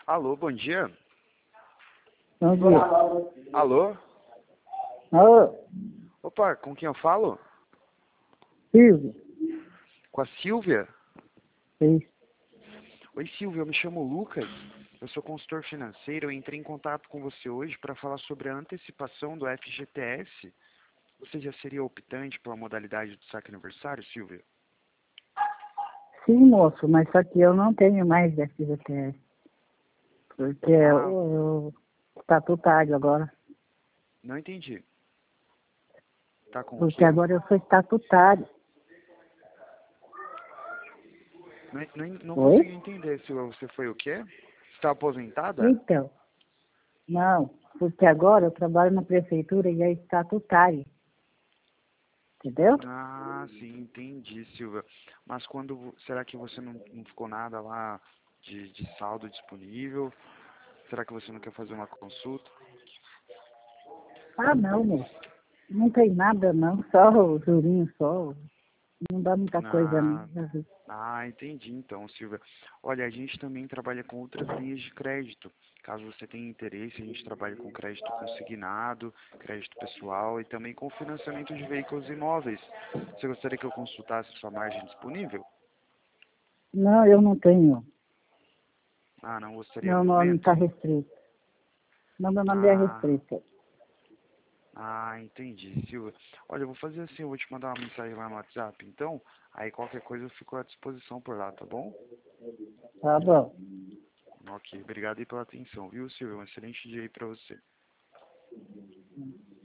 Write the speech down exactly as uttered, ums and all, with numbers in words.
Alô, bom dia. Bom dia. Alô? Alô, Opa, com quem eu falo? Silvio. Com a Silvia? Isso. Oi, Silvia, eu me chamo Lucas. Eu sou consultor financeiro. Eu entrei em contato com você hoje para falar sobre a antecipação do F G T S. Você já seria optante pela modalidade do saque aniversário, Silvia? Sim, moço, mas só que eu não tenho mais F G T S. Porque Ah, eu, eu estatutário agora. não entendi. Tá com o Porque quê? agora eu sou estatutário. Não, não, não Oi? consegui entender, Silvia. Você foi o quê? Está aposentada? Então, não. Porque agora eu trabalho na prefeitura e é estatutário. Entendeu? Ah, sim, entendi, Silvia. Mas quando, será que você não, não ficou nada lá de, de saldo disponível? Será que você não quer fazer uma consulta? Ah, não, moço. Não tem nada, não. Só o jurinho, só. Não dá muita coisa, não. Ah, ah, entendi então, Silvia. Olha, a gente também trabalha com outras linhas de crédito. Caso você tenha interesse, a gente trabalha com crédito consignado, crédito pessoal e também com financiamento de veículos imóveis. Você gostaria que eu consultasse sua margem disponível? Não, eu não tenho. Ah, não gostaria no Meu nome está momento? restrito. Não, meu nome é Ah, restrito. ah, entendi, Silvia. Olha, eu vou fazer assim, eu vou te mandar uma mensagem lá no WhatsApp, então, aí qualquer coisa eu fico à disposição por lá, tá bom? Tá bom. Ok, obrigado aí pela atenção, viu, Silvia? Um excelente dia aí pra você.